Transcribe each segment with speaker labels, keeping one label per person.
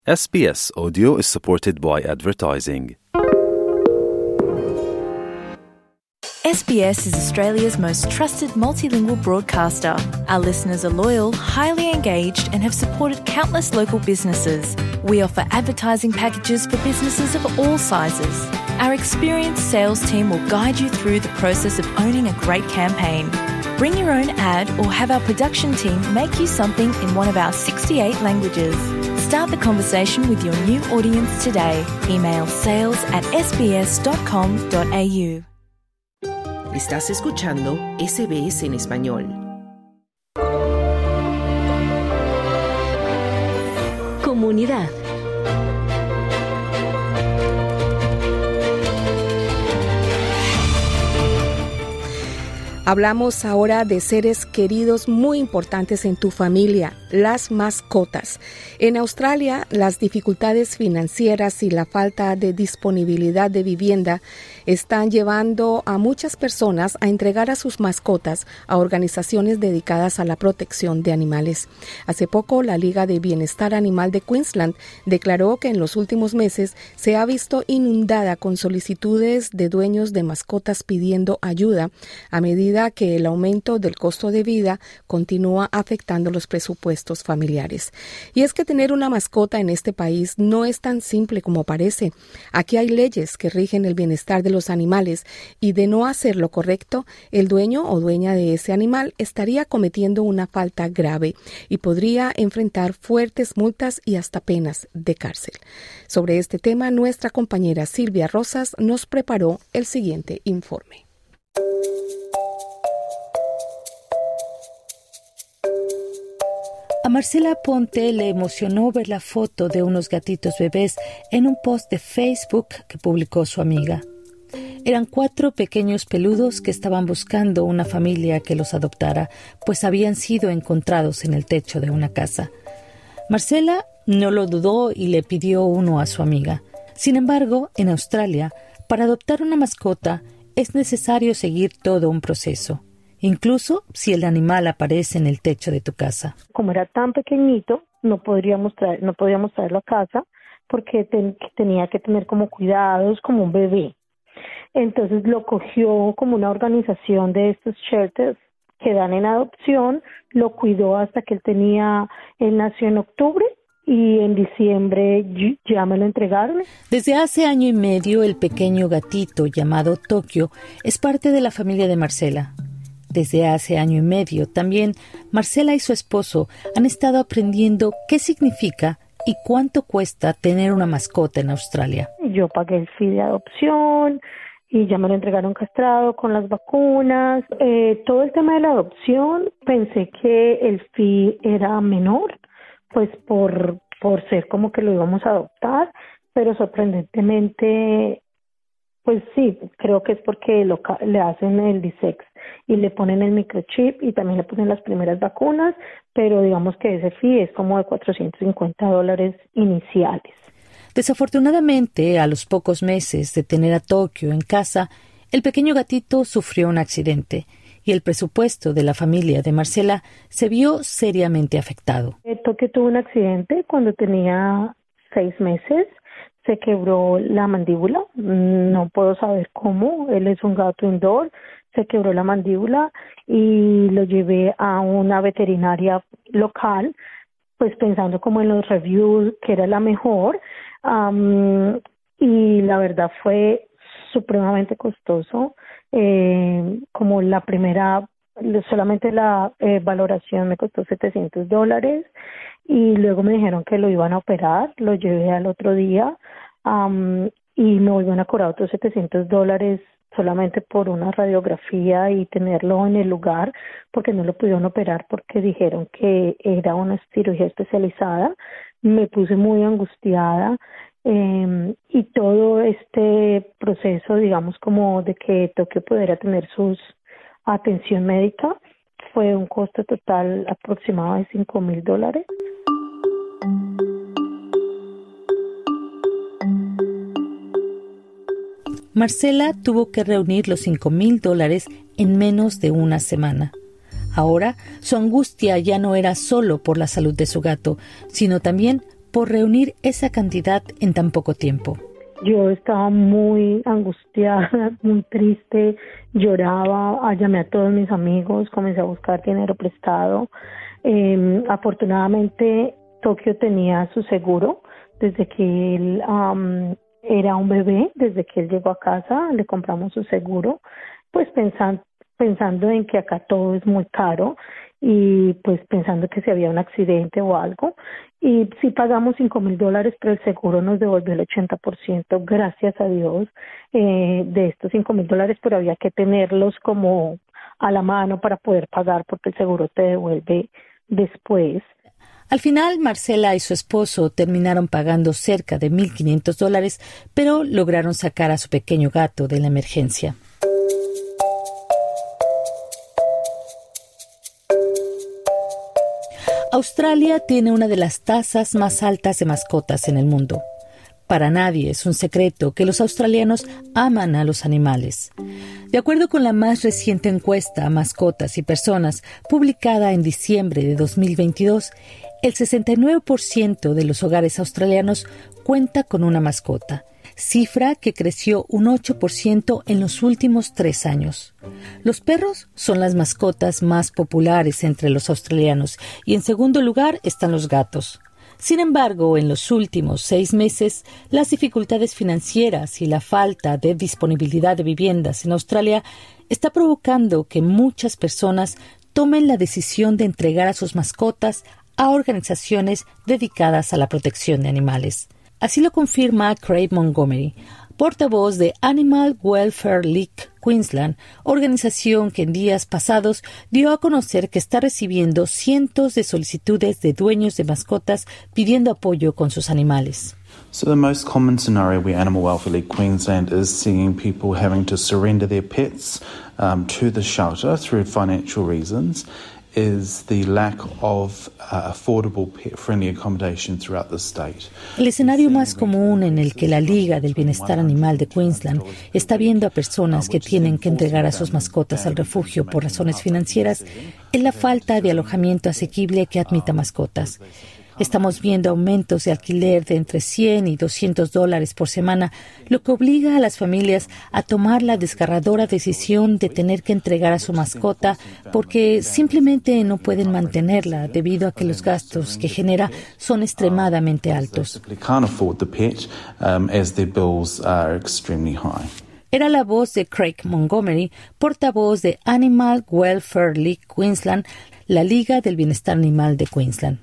Speaker 1: SBS Audio is supported by advertising.
Speaker 2: SBS is Australia's most trusted multilingual broadcaster. Our listeners are loyal, highly engaged, and have supported countless local businesses. We offer advertising packages for businesses of all sizes. Our experienced sales team will guide you through the process of owning a great campaign. Bring your own ad or have our production team make you something in one of our 68 languages. Start the conversation with your new audience today. Email sales@sbs.com.au.
Speaker 3: Estás escuchando SBS en español. Comunidad.
Speaker 4: Hablamos ahora de seres queridos muy importantes en tu familia, las mascotas. En Australia, las dificultades financieras y la falta de disponibilidad de vivienda están llevando a muchas personas a entregar a sus mascotas a organizaciones dedicadas a la protección de animales. Hace poco, la Liga de Bienestar Animal de Queensland declaró que en los últimos meses se ha visto inundada con solicitudes de dueños de mascotas pidiendo ayuda a medida que el aumento del costo de vida continúa afectando los presupuestos familiares. Y es que tener una mascota en este país no es tan simple como parece. Aquí hay leyes que rigen el bienestar de los animales y de no hacer lo correcto, el dueño o dueña de ese animal estaría cometiendo una falta grave y podría enfrentar fuertes multas y hasta penas de cárcel. Sobre este tema, nuestra compañera Silvia Rosas nos preparó el siguiente informe.
Speaker 5: A Marcela Ponte le emocionó ver la foto de unos gatitos bebés en un post de Facebook que publicó su amiga. Eran 4 pequeños peludos que estaban buscando una familia que los adoptara, pues habían sido encontrados en el techo de una casa. Marcela no lo dudó y le pidió uno a su amiga. Sin embargo, en Australia, para adoptar una mascota es necesario seguir todo un proceso, incluso si el animal aparece en el techo de tu casa.
Speaker 6: Como era tan pequeñito, no podíamos traerlo a casa porque tenía que tener como cuidados, como un bebé. Entonces lo cogió como una organización de estos shelters que dan en adopción, lo cuidó hasta que él nació en octubre y en diciembre ya me lo entregaron.
Speaker 5: Desde hace año y medio, el pequeño gatito llamado Tokio es parte de la familia de Marcela. Desde hace año y medio también, Marcela y su esposo han estado aprendiendo qué significa y cuánto cuesta tener una mascota en Australia.
Speaker 6: Yo pagué el fee de adopción y ya me lo entregaron castrado con las vacunas. Todo el tema de la adopción, pensé que el fee era menor, pues por ser como que lo íbamos a adoptar, pero sorprendentemente, pues sí, creo que es porque le hacen el Disex y le ponen el microchip y también le ponen las primeras vacunas, pero digamos que ese fee es como de $450 iniciales.
Speaker 5: Desafortunadamente, a los pocos meses de tener a Tokio en casa, el pequeño gatito sufrió un accidente y el presupuesto de la familia de Marcela se vio seriamente afectado.
Speaker 6: Tokio tuvo un accidente cuando tenía 6 meses. Se quebró la mandíbula, no puedo saber cómo, él es un gato indoor, se quebró la mandíbula y lo llevé a una veterinaria local, pues pensando como en los reviews que era la mejor, y la verdad fue supremamente costoso, como la primera, solamente la valoración me costó $700 y luego me dijeron que lo iban a operar, lo llevé al otro día y me volvieron a cobrar otros $700 solamente por una radiografía y tenerlo en el lugar porque no lo pudieron operar porque dijeron que era una cirugía especializada. Me puse muy angustiada y todo este proceso, digamos, como de que Tokio pudiera tener su atención médica fue un costo total aproximado de $5,000.
Speaker 5: Marcela tuvo que reunir los $5,000 en menos de una semana. Ahora, su angustia ya no era solo por la salud de su gato, sino también por reunir esa cantidad en tan poco tiempo.
Speaker 6: Yo estaba muy angustiada, muy triste, lloraba, llamé a todos mis amigos, comencé a buscar dinero prestado. Afortunadamente, Tokio tenía su seguro desde que él era un bebé, desde que él llegó a casa, le compramos su seguro, pues pensando en que acá todo es muy caro y pues pensando que si había un accidente o algo. Y sí pagamos $5,000, pero el seguro nos devolvió el 80%, gracias a Dios, de estos $5,000, pero había que tenerlos como a la mano para poder pagar porque el seguro te devuelve después.
Speaker 5: Al final, Marcela y su esposo terminaron pagando cerca de $1,500, pero lograron sacar a su pequeño gato de la emergencia. Australia tiene una de las tasas más altas de mascotas en el mundo. Para nadie es un secreto que los australianos aman a los animales. De acuerdo con la más reciente encuesta a mascotas y personas, publicada en diciembre de 2022, el 69% de los hogares australianos cuenta con una mascota, cifra que creció un 8% en los últimos 3 años. Los perros son las mascotas más populares entre los australianos y en segundo lugar están los gatos. Sin embargo, en los últimos 6 meses, las dificultades financieras y la falta de disponibilidad de viviendas en Australia está provocando que muchas personas tomen la decisión de entregar a sus mascotas a organizaciones dedicadas a la protección de animales. Así lo confirma Craig Montgomery, portavoz de Animal Welfare League Queensland, organización que en días pasados dio a conocer que está recibiendo cientos de solicitudes de dueños de mascotas pidiendo apoyo con sus animales.
Speaker 7: So the most common scenario with Animal Welfare League Queensland is seeing people having to surrender their pets to the shelter through financial reasons. Is the lack of affordable pet-friendly accommodation throughout the state.
Speaker 5: El escenario más común en el que la Liga del Bienestar Animal de Queensland está viendo a personas que tienen que entregar a sus mascotas al refugio por razones financieras es la falta de alojamiento asequible que admita mascotas. Estamos viendo aumentos de alquiler de entre $100 y $200 por semana, lo que obliga a las familias a tomar la desgarradora decisión de tener que entregar a su mascota porque simplemente no pueden mantenerla debido a que los gastos que genera son extremadamente altos. Era la voz de Craig Montgomery, portavoz de Animal Welfare League Queensland, la Liga del Bienestar Animal de Queensland.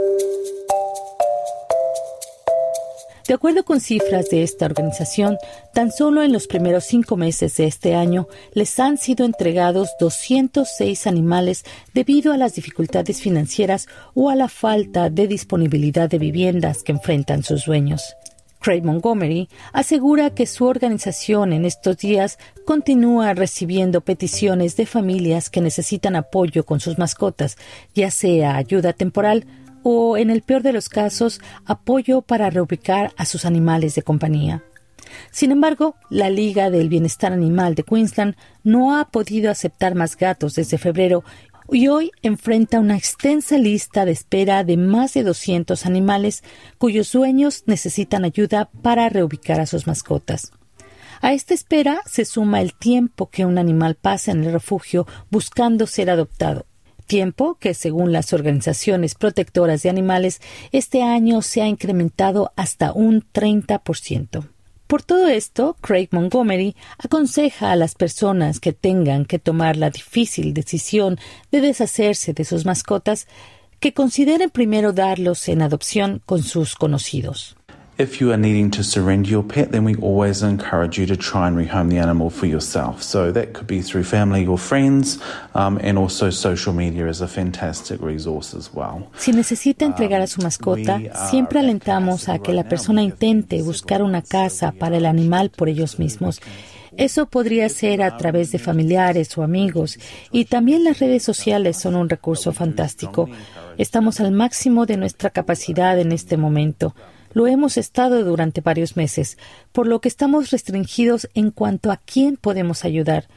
Speaker 5: De acuerdo con cifras de esta organización, tan solo en los primeros 5 meses de este año les han sido entregados 206 animales debido a las dificultades financieras o a la falta de disponibilidad de viviendas que enfrentan sus dueños. Craig Montgomery asegura que su organización en estos días continúa recibiendo peticiones de familias que necesitan apoyo con sus mascotas, ya sea ayuda temporal o, en el peor de los casos, apoyo para reubicar a sus animales de compañía. Sin embargo, la Liga del Bienestar Animal de Queensland no ha podido aceptar más gatos desde febrero y hoy enfrenta una extensa lista de espera de más de 200 animales cuyos dueños necesitan ayuda para reubicar a sus mascotas. A esta espera se suma el tiempo que un animal pasa en el refugio buscando ser adoptado. Tiempo que, según las organizaciones protectoras de animales, este año se ha incrementado hasta un 30%. Por todo esto, Craig Montgomery aconseja a las personas que tengan que tomar la difícil decisión de deshacerse de sus mascotas que consideren primero darlos en adopción con sus conocidos.
Speaker 7: If you are needing to surrender your pet, then we always encourage you to try and rehome the animal for yourself. So that could be through family or friends, and also social media is a fantastic resource as well.
Speaker 5: Si necesita entregar a su mascota, siempre alentamos a que la persona intente buscar una casa para el animal por ellos mismos. Eso podría ser a través de familiares o amigos, y también las redes sociales son un recurso fantástico. Estamos al máximo de nuestra capacidad en este momento. Lo hemos estado durante varios meses, por lo que estamos restringidos en cuanto a quién podemos ayudar.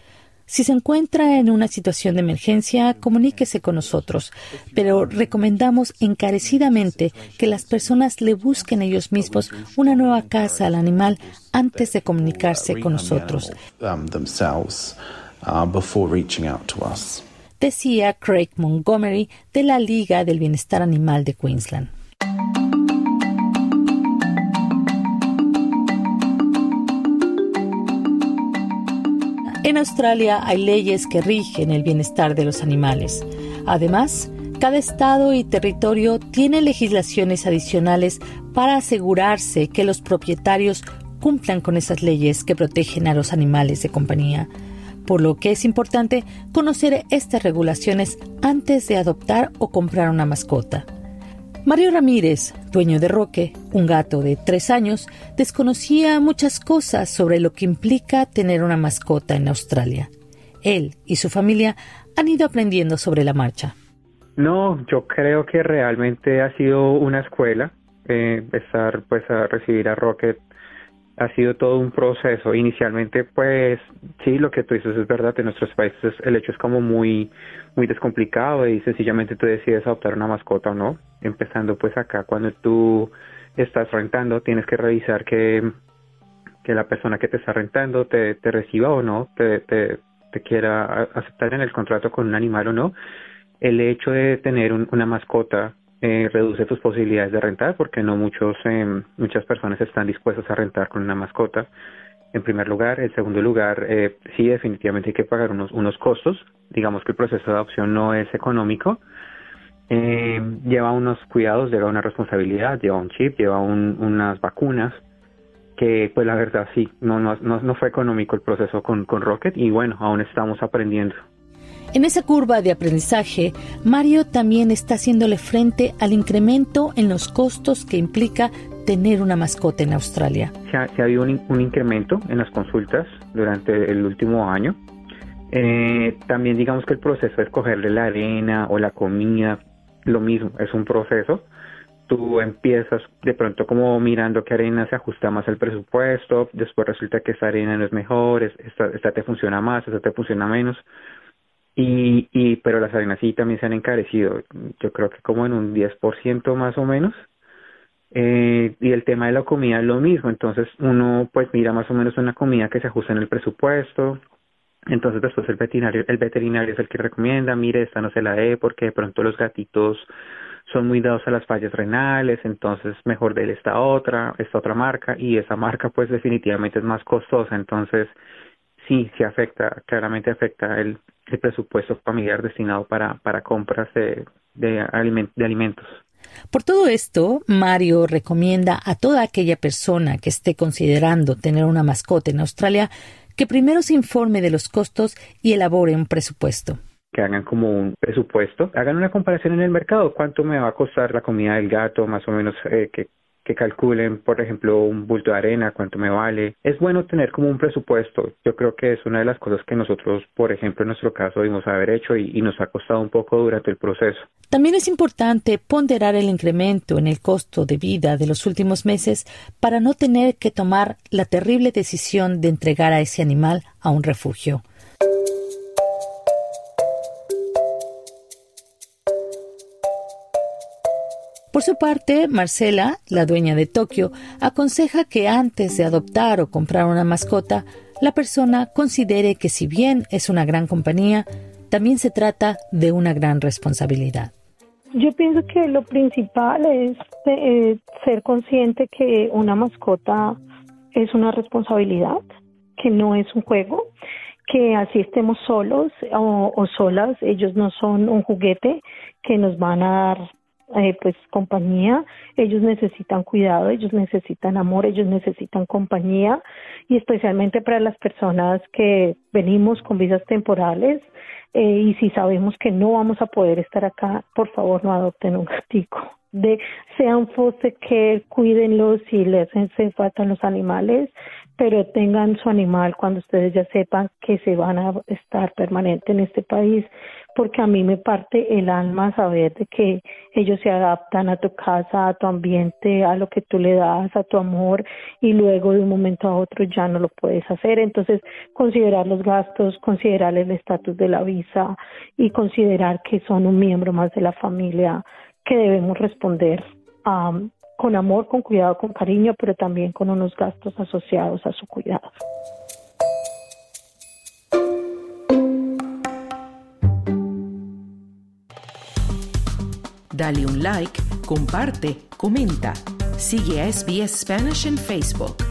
Speaker 5: Si se encuentra en una situación de emergencia, comuníquese con nosotros, pero recomendamos encarecidamente que las personas le busquen ellos mismos una nueva casa al animal antes de comunicarse con nosotros. Decía Craig Montgomery de la Liga del Bienestar Animal de Queensland. En Australia hay leyes que rigen el bienestar de los animales. Además, cada estado y territorio tiene legislaciones adicionales para asegurarse que los propietarios cumplan con esas leyes que protegen a los animales de compañía, por lo que es importante conocer estas regulaciones antes de adoptar o comprar una mascota. Mario Ramírez, dueño de Roque, un gato de 3 años, desconocía muchas cosas sobre lo que implica tener una mascota en Australia. Él y su familia han ido aprendiendo sobre la marcha.
Speaker 8: No, yo creo que realmente ha sido una escuela. Estar a recibir a Rocket ha sido todo un proceso. Inicialmente, pues sí, lo que tú dices es verdad. En nuestros países el hecho es como muy descomplicado y sencillamente tú decides adoptar una mascota o no. Empezando pues acá, cuando tú estás rentando, tienes que revisar que la persona que te está rentando te reciba o no, te quiera aceptar en el contrato con un animal o no. El hecho de tener una mascota reduce tus posibilidades de rentar porque no muchas personas están dispuestas a rentar con una mascota. En primer lugar. En segundo lugar, sí, definitivamente hay que pagar unos costos. Digamos que el proceso de adopción no es económico. Lleva unos cuidados, lleva una responsabilidad, lleva un chip, lleva unas vacunas, que pues la verdad sí, no fue económico el proceso con Rocket y bueno, aún estamos aprendiendo.
Speaker 5: En esa curva de aprendizaje, Mario también está haciéndole frente al incremento en los costos que implica tener una mascota en Australia.
Speaker 8: Se ha habido un incremento en las consultas durante el último año. También digamos que el proceso de escogerle la arena o la comida, lo mismo, es un proceso. Tú empiezas de pronto como mirando qué arena se ajusta más al presupuesto, después resulta que esa arena no es mejor, esta te funciona más, esta te funciona menos. Pero las arenas sí también se han encarecido, yo creo que como en un 10% más o menos. Y el tema de la comida es lo mismo, entonces uno pues mira más o menos una comida que se ajusta en el presupuesto. Entonces después el veterinario es el que recomienda, mire, esta no se la dé porque de pronto los gatitos son muy dados a las fallas renales, entonces mejor déle esta otra marca, y esa marca pues definitivamente es más costosa, entonces sí afecta, claramente afecta el presupuesto familiar destinado para compras de alimentos.
Speaker 5: Por todo esto, Mario recomienda a toda aquella persona que esté considerando tener una mascota en Australia que primero se informe de los costos y elabore un presupuesto.
Speaker 8: Que hagan como un presupuesto, hagan una comparación en el mercado, cuánto me va a costar la comida del gato, más o menos que calculen, por ejemplo, un bulto de arena, cuánto me vale. Es bueno tener como un presupuesto. Yo creo que es una de las cosas que nosotros, por ejemplo, en nuestro caso, debimos haber hecho y nos ha costado un poco durante el proceso.
Speaker 5: También es importante ponderar el incremento en el costo de vida de los últimos meses para no tener que tomar la terrible decisión de entregar a ese animal a un refugio. Por su parte, Marcela, la dueña de Tokio, aconseja que antes de adoptar o comprar una mascota, la persona considere que si bien es una gran compañía, también se trata de una gran responsabilidad.
Speaker 6: Yo pienso que lo principal es ser consciente que una mascota es una responsabilidad, que no es un juego, que así estemos solos o solas, ellos no son un juguete que nos van a dar compañía. Ellos necesitan cuidado, ellos necesitan amor, ellos necesitan compañía, y especialmente para las personas que venimos con visas temporales y si sabemos que no vamos a poder estar acá, por favor no adopten un gatico. Sean foster care, cuídenlos si les hacen falta los animales, pero tengan su animal cuando ustedes ya sepan que se van a estar permanente en este país, porque a mí me parte el alma saber de que ellos se adaptan a tu casa, a tu ambiente, a lo que tú le das, a tu amor, y luego de un momento a otro ya no lo puedes hacer. Entonces, considerar los gastos, considerar el estatus de la visa y considerar que son un miembro más de la familia que debemos responder con amor, con cuidado, con cariño, pero también con unos gastos asociados a su cuidado.
Speaker 3: Dale un like, comparte, comenta. Sigue a SBS Spanish en Facebook.